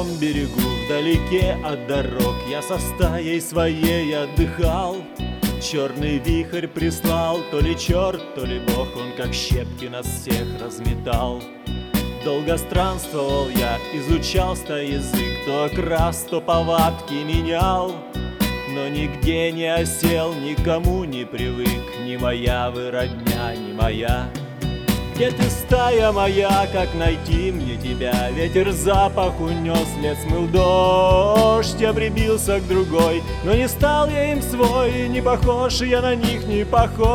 том берегу, вдалеке от дорог, я со стаей своей отдыхал. Черный вихрь прислал, то ли черт, то ли бог, он как щепки нас всех разметал. Долго странствовал я, изучал язык, то окрас, то повадки менял. Но нигде не осел, никому не привык, ни моя вы родня, ни моя. Где ты, стая моя, как найти мне тебя? Ветер запах унес, след смыл дождь. Я прибился к другой, но не стал я им свой. Не похож я на них, не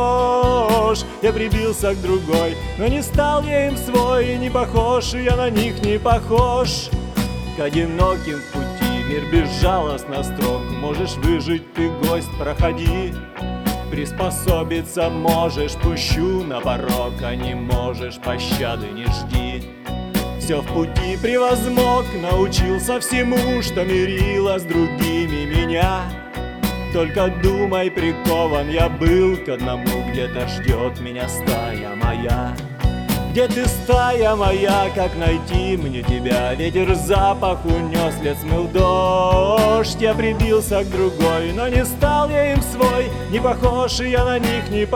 похож. Я прибился к другой, но не стал я им свой. Не похож я на них, не похож. К одиноким в пути мир безжалостно строг. Можешь выжить ты, гость, проходи. Приспособиться можешь, пущу на порог, а не можешь, пощады не жди. Все в пути превозмог, научился всему, что мерило с другими меня. Только думай, прикован я был к одному, где-то ждет меня стая моя. Где ты, стая моя, как найти мне тебя? Ветер запах унес, след смыл дождь. Я прибился к другой, но не стал я им свой. Не похож я на них, не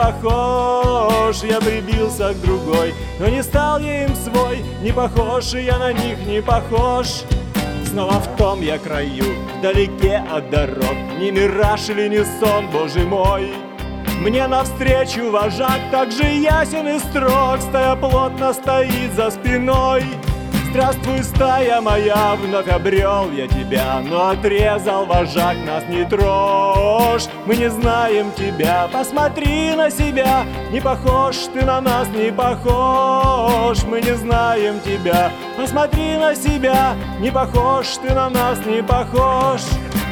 похож. Я прибился к другой, но не стал я им свой. Не похож я на них, не похож. Снова в том я краю, вдалеке от дорог. Не мираж или не сон, Боже мой. Мне навстречу вожак так же ясен и строг. Стая плотно стоит за спиной. Здравствуй, стая моя, вновь обрел я тебя. Но отрезал вожак, нас не трожь. Мы не знаем тебя, посмотри на себя. Не похож ты на нас, не похож. Мы не знаем тебя, посмотри на себя. Не похож ты на нас, не похож.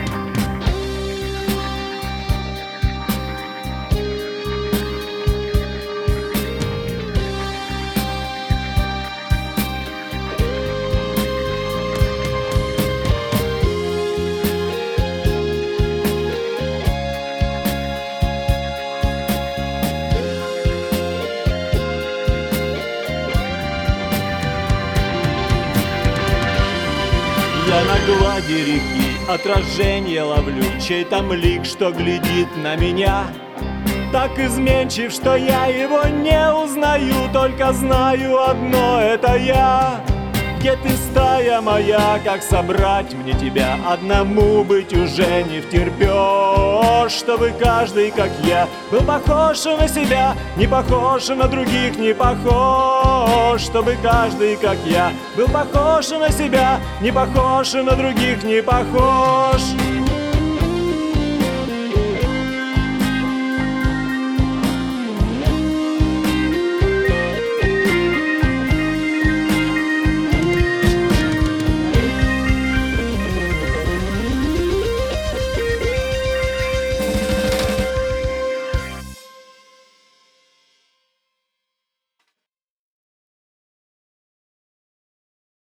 Я на глади реки отражение ловлю, чей там лик, что глядит на меня. Так изменчив, что я его не узнаю, только знаю одно — это я. Где ты, стая моя, как собрать мне тебя? Одному быть уже не втерпешь, чтобы каждый, как я, был похож на себя, не похож на других, не похож. Чтобы каждый, как я, был похож на себя, не похож на других, не похож.